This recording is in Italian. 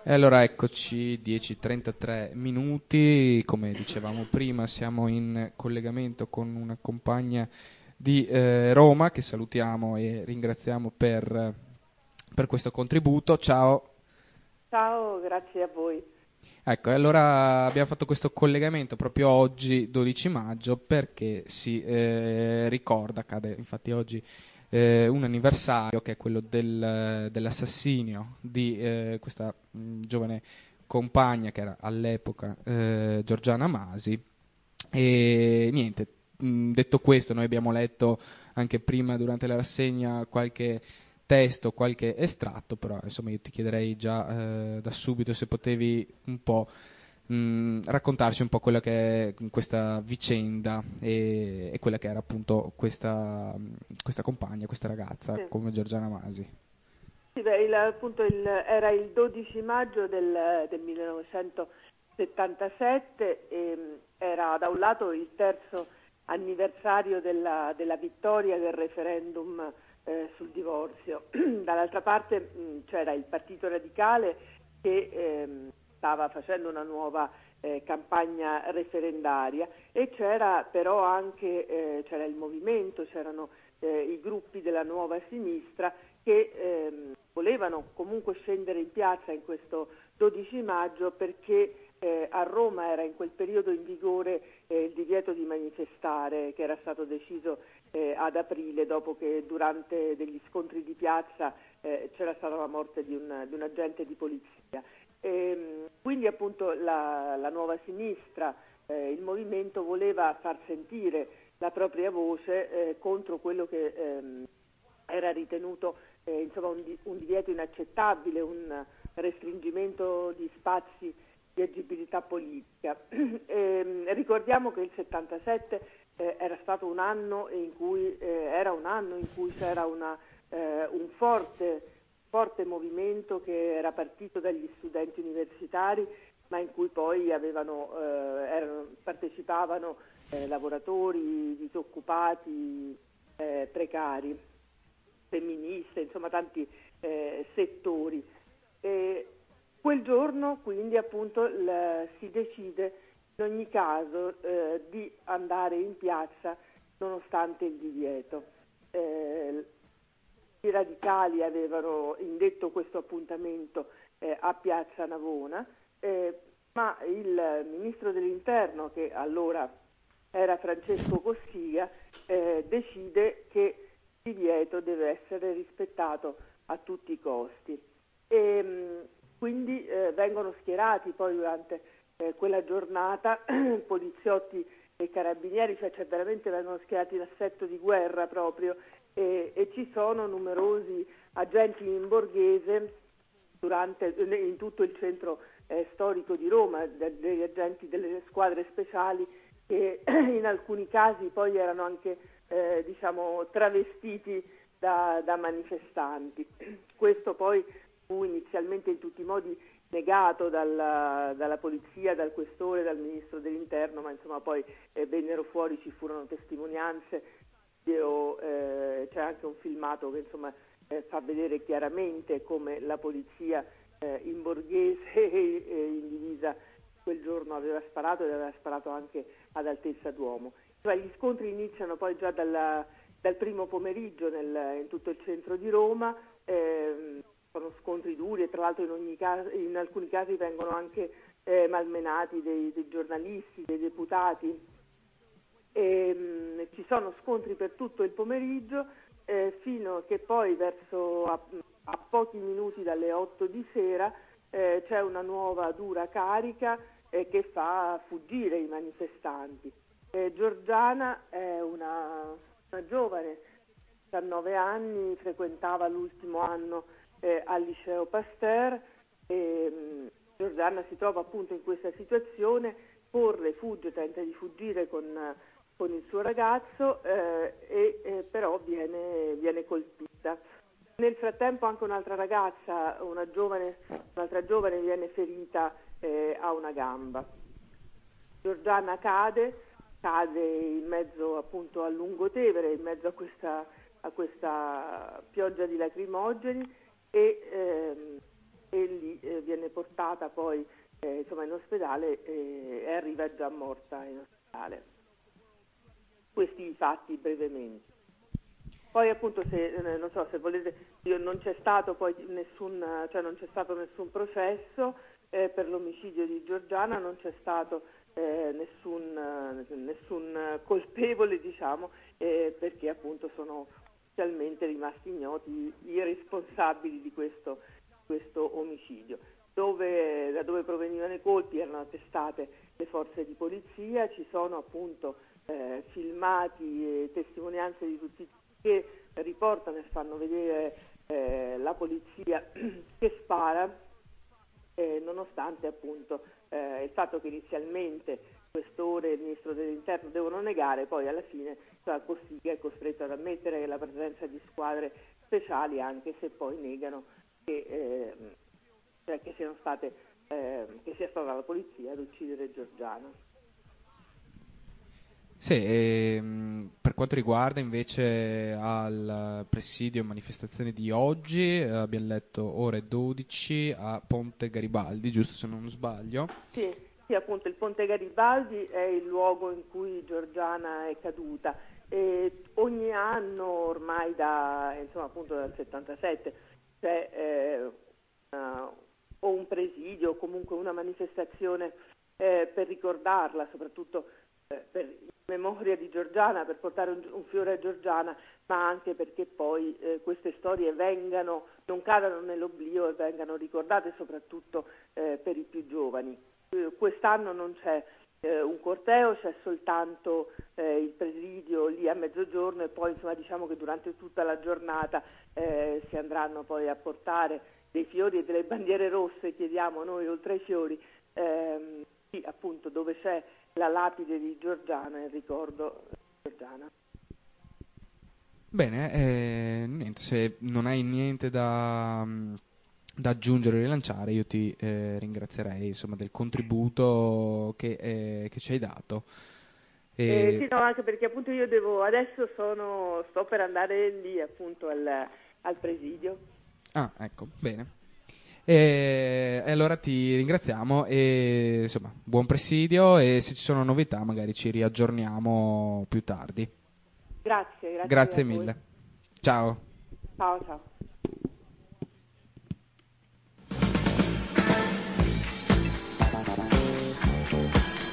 E allora eccoci, 10:33 minuti, come dicevamo prima siamo in collegamento con una compagna di Roma che salutiamo e ringraziamo per questo contributo. Ciao. Ciao, grazie a voi. Ecco, e allora abbiamo fatto questo collegamento proprio oggi, 12 maggio, perché si ricorda, cade infatti oggi un anniversario che è quello dell'assassinio di questa giovane compagna che era all'epoca Giorgiana Masi. E niente, detto questo, noi abbiamo letto anche prima durante la rassegna qualche testo, qualche estratto, però insomma io ti chiederei già da subito se potevi un po' raccontarci un po' quella che è questa vicenda e quella che era appunto questa compagna, questa ragazza Sì. come Giorgiana Masi. Sì, beh, era il 12 maggio del 1977 e era da un lato il terzo anniversario della vittoria del referendum sul divorzio, dall'altra parte c'era il Partito Radicale che stava facendo una nuova campagna referendaria e c'era però anche c'era il movimento, c'erano i gruppi della nuova sinistra che volevano comunque scendere in piazza in questo 12 maggio perché a Roma era in quel periodo in vigore il divieto di manifestare che era stato deciso ad aprile dopo che durante degli scontri di piazza c'era stata la morte di un agente di polizia. Quindi appunto la nuova sinistra, il movimento voleva far sentire la propria voce contro quello che era ritenuto insomma un divieto inaccettabile, un restringimento di spazi di agibilità politica. Ricordiamo che il 77 era stato un anno in cui c'era un forte movimento che era partito dagli studenti universitari, ma in cui poi partecipavano lavoratori, disoccupati, precari, femministe, insomma tanti settori. Quel giorno quindi appunto si decide in ogni caso di andare in piazza nonostante il divieto. I radicali avevano indetto questo appuntamento a Piazza Navona, ma il ministro dell'Interno, che allora era Francesco Cossiga, decide che il divieto deve essere rispettato a tutti i costi. Quindi vengono schierati poi durante quella giornata poliziotti e carabinieri, cioè veramente vengono schierati in assetto di guerra proprio, e ci sono numerosi agenti in borghese in tutto il centro storico di Roma, degli agenti delle squadre speciali che in alcuni casi poi erano anche travestiti da manifestanti. Questo poi fu inizialmente in tutti i modi negato dalla polizia, dal questore, dal ministro dell'Interno, ma insomma poi vennero fuori, ci furono testimonianze, c'è anche un filmato che insomma fa vedere chiaramente come la polizia in borghese in divisa quel giorno aveva sparato ed aveva sparato anche ad altezza d'uomo. Cioè, gli scontri iniziano poi già dal primo pomeriggio in tutto il centro di Roma, sono scontri duri e tra l'altro in alcuni casi vengono anche malmenati dei giornalisti, dei deputati. Ci sono scontri per tutto il pomeriggio fino a che poi verso a pochi minuti dalle 8 di sera c'è una nuova dura carica che fa fuggire i manifestanti. Giorgiana è una giovane, 19 anni, frequentava l'ultimo anno al liceo Pasteur. Giorgiana si trova appunto in questa situazione, fugge, tenta di fuggire con il suo ragazzo però viene colpita. Nel frattempo anche un'altra giovane viene ferita a una gamba. Giorgiana cade in mezzo appunto al Lungotevere, in mezzo a questa pioggia di lacrimogeni e e lì viene portata poi insomma in ospedale e arriva già morta in ospedale. Questi i fatti brevemente. Poi appunto non so se volete, non c'è stato poi non c'è stato nessun processo per l'omicidio di Giorgiana, non c'è stato nessun colpevole, diciamo, perché appunto sono ufficialmente rimasti ignoti i responsabili di questo omicidio. Da dove provenivano i colpi erano attestate le forze di polizia, ci sono appunto filmati e testimonianze di tutti che riportano e fanno vedere la polizia che spara, nonostante appunto il fatto che inizialmente questore e il ministro dell'interno devono negare, poi alla fine Cossiga è costretto ad ammettere la presenza di squadre speciali, anche se poi negano che sia stata la polizia ad uccidere Giorgiana. Sì, per quanto riguarda invece al presidio e manifestazione di oggi, abbiamo letto ore 12 a Ponte Garibaldi, giusto se non sbaglio? Sì, appunto il Ponte Garibaldi è il luogo in cui Giorgiana è caduta e ogni anno ormai appunto dal 77 c'è o un presidio o comunque una manifestazione per ricordarla, soprattutto per memoria di Giorgiana, per portare un fiore a Giorgiana, ma anche perché poi queste storie non cadano nell'oblio e vengano ricordate soprattutto per i più giovani. Quest'anno non c'è un corteo, c'è soltanto il presidio lì a mezzogiorno e poi insomma diciamo che durante tutta la giornata si andranno poi a portare dei fiori e delle bandiere rosse, chiediamo noi, oltre ai fiori, sì, appunto dove c'è la lapide di Giorgiana, il ricordo di Giorgiana. Bene, niente, se non hai niente da aggiungere o rilanciare, io ti ringrazierei insomma del contributo che ci hai dato. Sì, no, anche perché appunto io adesso sto per andare lì appunto al presidio. Ah, ecco, bene. E allora ti ringraziamo e insomma, buon presidio e se ci sono novità magari ci riaggiorniamo più tardi. Grazie Grazie a voi. mille. Ciao. Ciao.